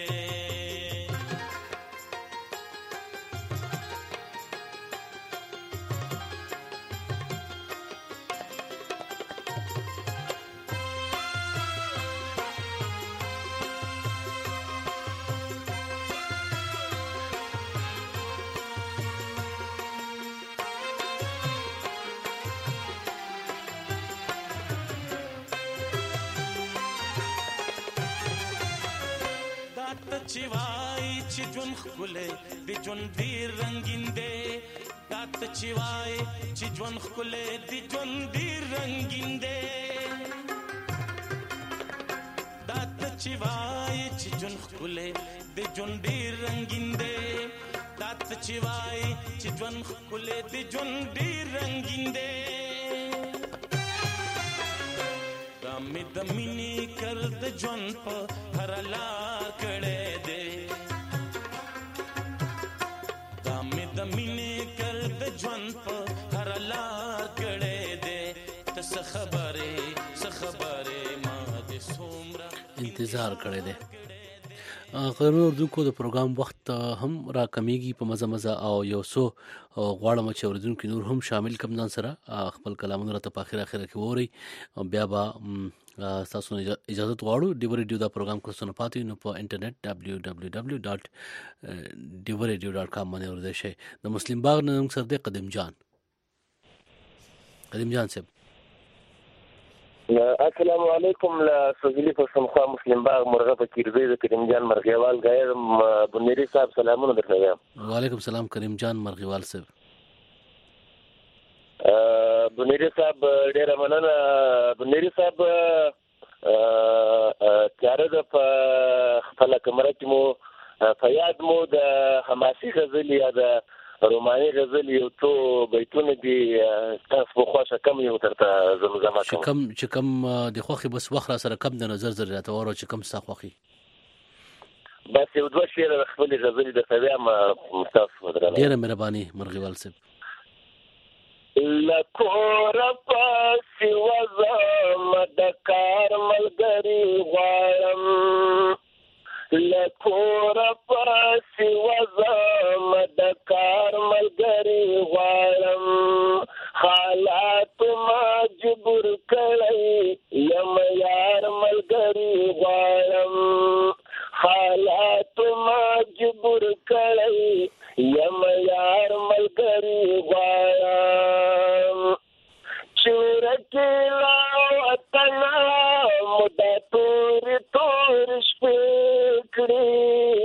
چوای چې جون خله د جون دی رنگین دی دات چوای چې جون خله د جون دی رنگین دی دات چوای چې جون خله د جون دی رنگین دی دات چوای چې جون خله د جون دی رنگین دی دمه دمینی کر د جون په هر لار کړه دے دمه دمینی کر د جون په هر لار کړه دے تس خبره س خبره ما دې سومره انتظار کړه دے غرور اردوونکو د پروګرام وخت هم را کمیږي په مزه مزه او یو سو غواړم چې اوریدونکو نور هم شامل کم ځان سره خپل کلامونه راته په اخر اخر کې ووري بیا به تاسو اجازه غواړو ډیو ریډیو دا پروګرام کو سن پاتې نو په انټرنیټ دبلیو دبلیو دبلیو ډاټ ډیو ریډیو ډاټ کام باندې ورده شي د مسلم باغ نن سره د قدم جان قدم جان صاحب السلام علیکم لا سوزلی په سمخوا مسلم باغ مرغه په کیرزی د کریم جان مرغیوال غیر بنيري صاحب سلامونه درته وعلیکم السلام کریم جان مرغیوال صاحب بنيري صاحب ډیر مننه بنيري صاحب چاره د خپل کمره کې مو فیاد مو د حماسي غزل یا د روماني غزل یو تو بیتونه دي تاسو په خوښه کم یو ترته زمزمه کوم کم چې کم د خوخي بس وخت سره کم د نظر زر راته ورو چې کم ستا خوخي بس یو دوه شعر خپل غزل د سویا ما تاسو درنه ډیره مهرباني مرغیوال صاحب لکور پاسی وزم دکار ملګری غواړم لکور پاسی وزم دکار ملګری غواړم حالات مجبور کړی یم یار ملګری غواړم حالات مجبور کړی یم یار ملګری غواړم چورکی لا وطن مدا تور تور شپکړي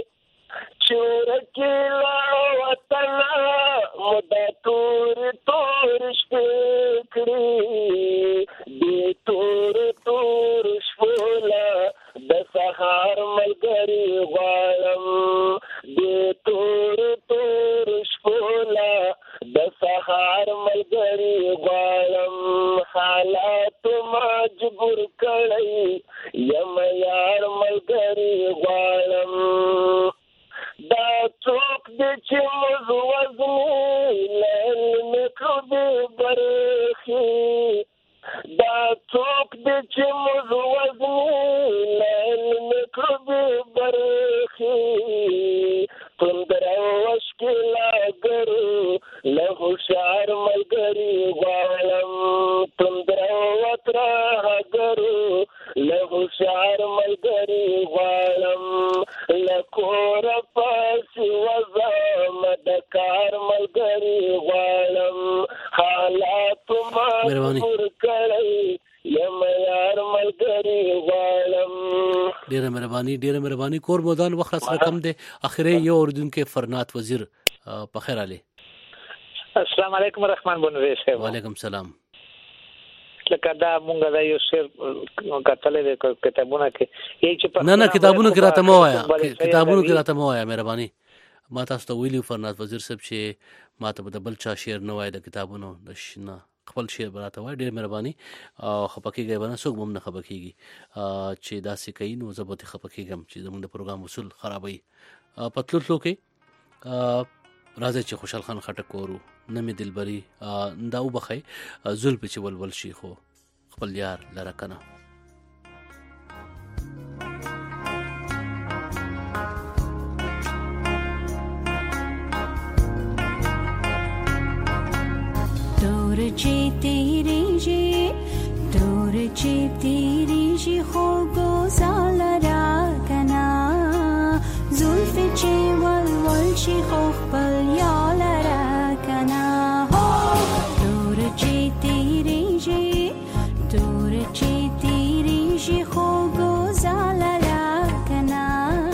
چورکی لا وطن مدا تور تور شپکړي دې تور تور شپولا د سهار ملګری غواړم دې تور تور شپولا د سهار ملګری غواړم حالات مجبور کړی یم یار ملګری غواړم دا څوک دې چې موږ وزنی لیل مې کړو دې برخي دا څوک دې چې موږ وزنی لیل مې کړو دې برخي تندر وشکلا ګرو له هوښیار ملګری غواړم تندر وتره ګرو له هوښیار ملګری غواړم له کور پسې وزم د کار ملګری غواړم حالات مجبور کړی ډیره مهرباني ډیره مهرباني کور مودان وخت سره کم دی. اخري یو اردوونکو فرنات وزیر په خیر علي. السلام علیکم رحمان بنوي صاحب. وعلیکم السلام. لکه دا مونږ دا یو شعر کتلې د کتابونو کې یی چې نه نه کتابونو کې راته مو وایا کتابونو کې راته مو وایا مهرباني. ما تاسو ته ویلو فرنات وزیر صاحب چې ما ته د بل چا شعر نه وای د کتابونو د شنه خپل شعر براته وای. ډېر مهرباني او خپکیږي باندې څوک هم نه خپکیږي چې داسې کوي نو زه به خپکیږم چې زموږ د پروګرام اصول خرابوي. پتلوتلو کې راځي چې خوشحال خان خټک کورو نه مې دلبري دا وبخي زلف چې ولول شي خو خپل یار لره کنه. دور چې تیری جی دور چې تیری جی خو گزال را کنا زلف چې ولول شي خو خپل یال را کنا. دور چې تیری جی دور چې تیری جی خو گزال را کنا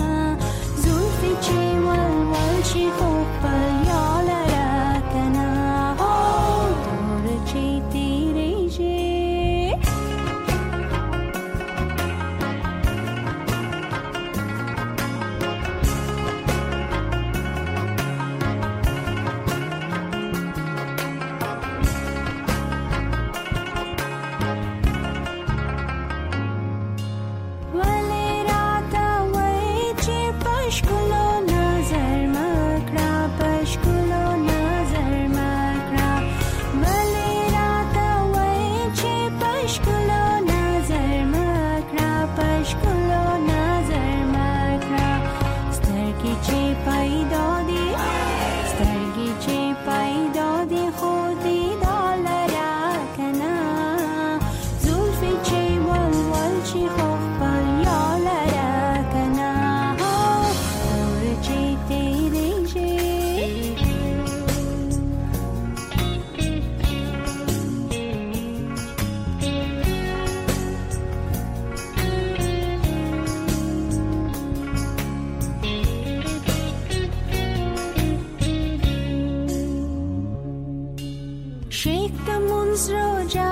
زلف چې ولول شي خو خپل یال را کنا. دور چې تیری جی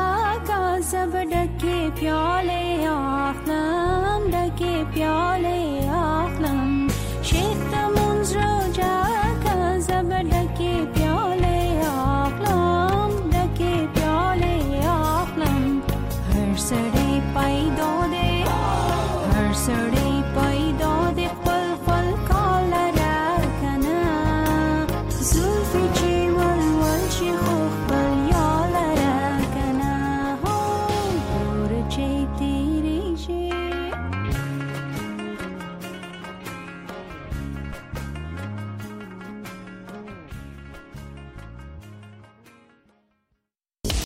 प्याले आखलम डके प्याले